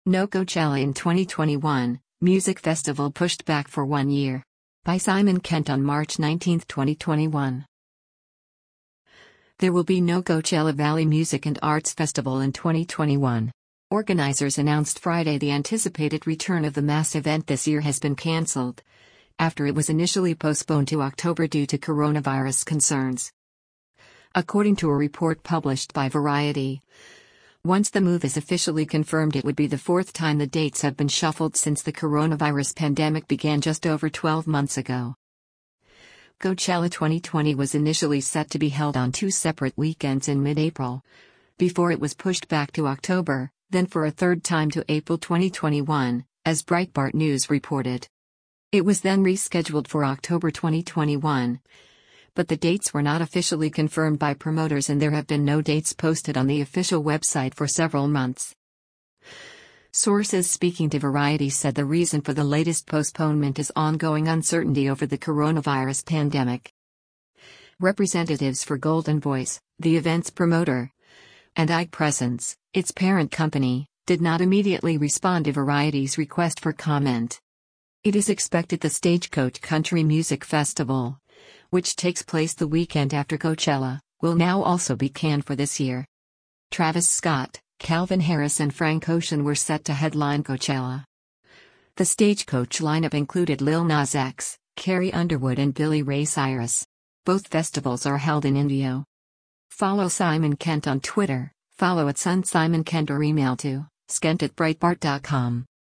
No Coachella in 2021, Music Festival pushed back for 1 year. By Simon Kent on March 19, 2021. There will be no Coachella Valley Music and Arts Festival in 2021. Organizers announced Friday the anticipated return of the mass event this year has been cancelled, after it was initially postponed to October due to coronavirus concerns. According to a report published by Variety, once the move is officially confirmed, it would be the fourth time the dates have been shuffled since the coronavirus pandemic began just over 12 months ago. Coachella 2020 was initially set to be held on 2 separate weekends in mid-April, before it was pushed back to October, then for a third time to April 2021, as Breitbart News reported. It was then rescheduled for October 2021. But the dates were not officially confirmed by promoters, and there have been no dates posted on the official website for several months. Sources speaking to Variety said the reason for the latest postponement is ongoing uncertainty over the coronavirus pandemic. Representatives for Golden Voice, the event's promoter, and iPresence, its parent company, did not immediately respond to Variety's request for comment. It is expected the Stagecoach Country Music Festival, which takes place the weekend after Coachella, will now also be canned for this year. Travis Scott, Calvin Harris and Frank Ocean were set to headline Coachella. The Stagecoach lineup included Lil Nas X, Carrie Underwood and Billy Ray Cyrus. Both festivals are held in Indio. Follow Simon Kent on Twitter, follow @SunSimonKent or email to skent@breitbart.com.